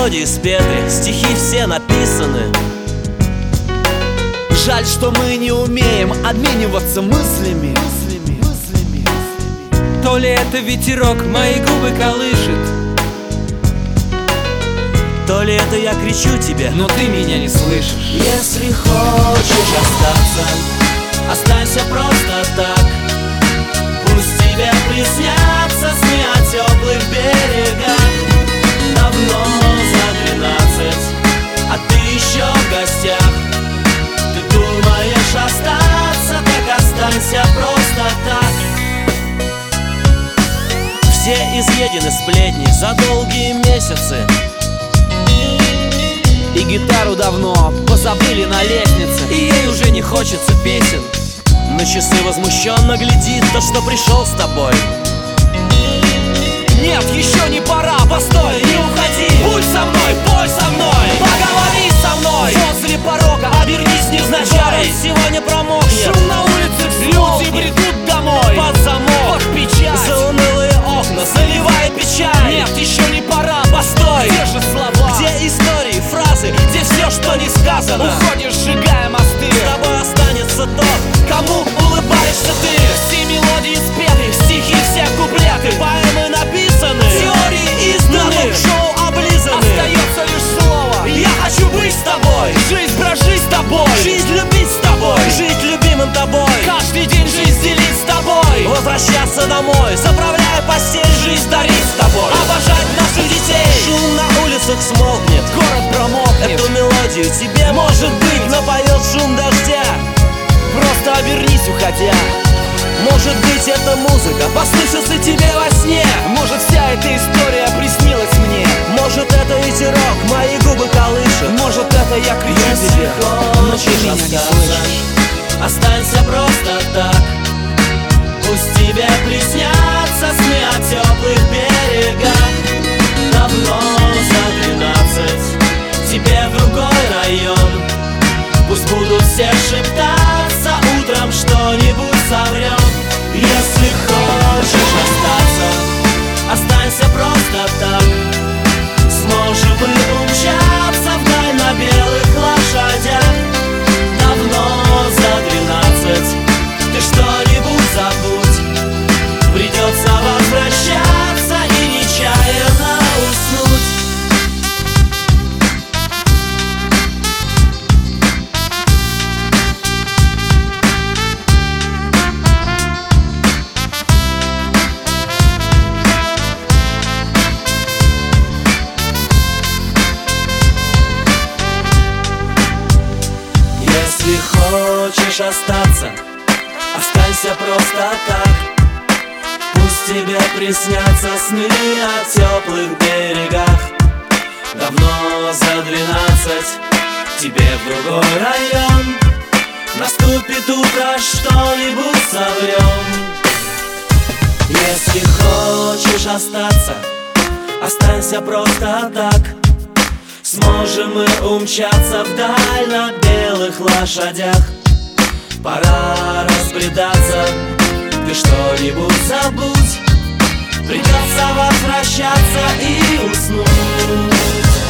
мелодии спеты, стихи все написаны. Жаль, что мы не умеем обмениваться мыслями. То ли это ветерок мои губы колышет, то ли это я кричу тебе, но ты меня не слышишь. Если хочешь остаться, останься просто так. Пусть тебе приснятся сны о теплых берегах. Давно за 12, а ты еще в гостях. Ты думаешь остаться, так останься просто так. Все изъедены сплетни за долгие месяцы, и гитару давно позабыли на лестнице, и ей уже не хочется песен. На часы возмущенно глядит то, что пришел с тобой. Нет, еще не пора, постой, не уходи. Будь со мной, пой со мной, поговори со мной. Возле порога обернись невзначай. Город сегодня промокнет. Шум на улице, люди бредут домой. Под замок, под печать, за унылые окна заливай печаль. Нет, еще не пора, постой. Где же слова? Где истории, фразы? Где все, что не сказано? Уходишь, сжигая мосты. С тобой останется тот, кому улыбаешься ты. Все мелодии спеты, стихи все куплеты, поэмы написаны, теории на изданы, шоу облизаны. остается лишь слово: я хочу быть с тобой. жизнь прожить с тобой, Жизнь любить с тобой, жить любимым тобой. каждый день жизнь делить с тобой, Возвращаться домой, заправляя постель, жизнь дарить с тобой. обожать наших детей. Шум на улицах смолкнет, Город промокнет, эту мелодию тебе, может быть, напоет шум дождя. просто обернись, уходя. Может быть, эта музыка послышится тебе во сне. Может, вся эта история приснилась мне. Может, это ветерок мои губы колышет. Может, это я кричу Если тебе, но ты хочешь меня не остаться, слышишь. останься просто так. Пусть тебе приснятся сны о теплых берегах. Давно за 12, тебе в другой район. Пусть будут все шептаться, утром что-нибудь соврем. Если хочешь остаться, останься просто так. Сможем мы умчаться вдаль на белых лошадях. Давно за 12, ты что-нибудь забудь. Придется возвращаться и нечаянно уснуть. Если хочешь остаться, останься просто так. Пусть тебе приснятся сны о теплых берегах. Давно за 12, тебе в другой район. Наступит утро, что-нибудь соврем. Если хочешь остаться, останься просто так. Сможем мы умчаться вдаль на белых лошадях. Пора разбредаться, ты что-нибудь забудь. Придется возвращаться и уснуть.